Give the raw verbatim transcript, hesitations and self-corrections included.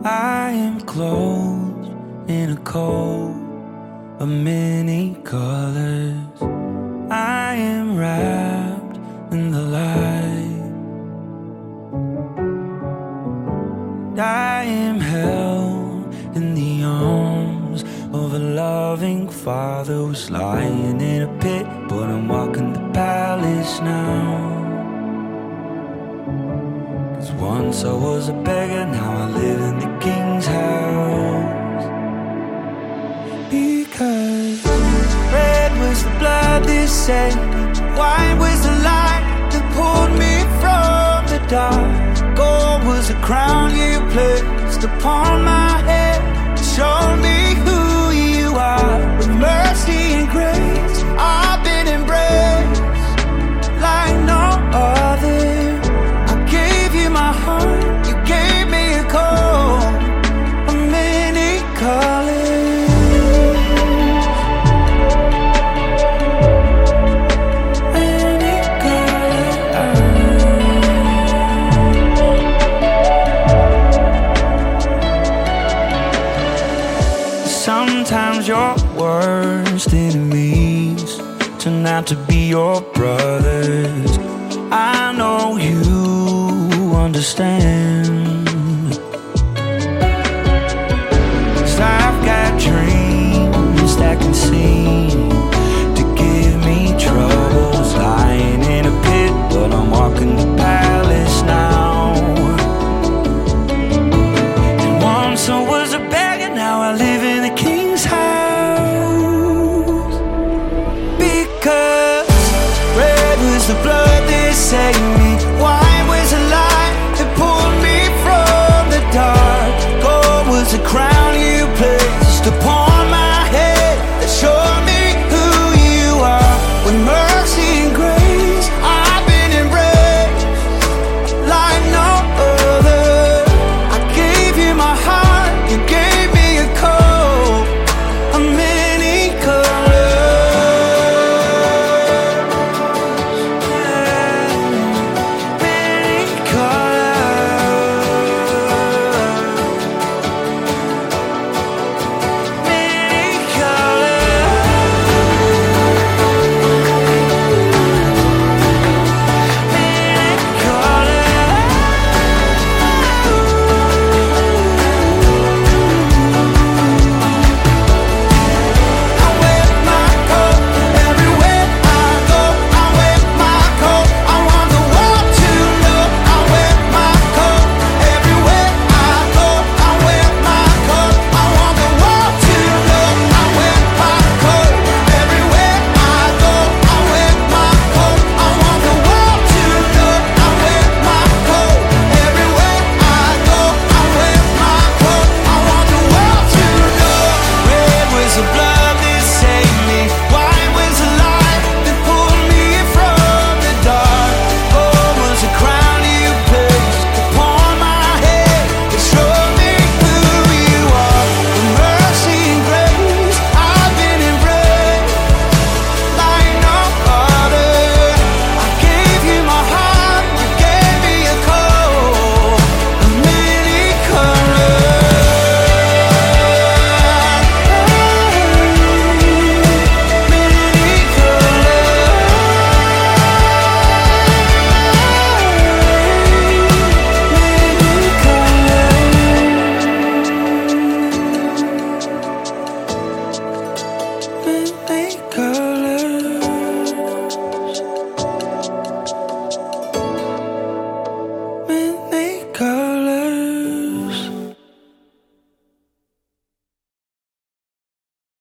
I am clothed in a coat of many colors. I am wrapped in the light. I am held in the arms of a loving father who's lying in a pit, but I'm walking the palace now. Once I was a beggar, now I live in the king's house. Because red was the blood that saved me, white was the light that pulled me from the dark. Gold was the crown you placed upon my head, showed me who you are. With mercy and grace, I've been embraced like no other. My heart, you gave me a coat of many colors. Many colors. Sometimes your worst enemies turn out to be your brothers. I know you understand.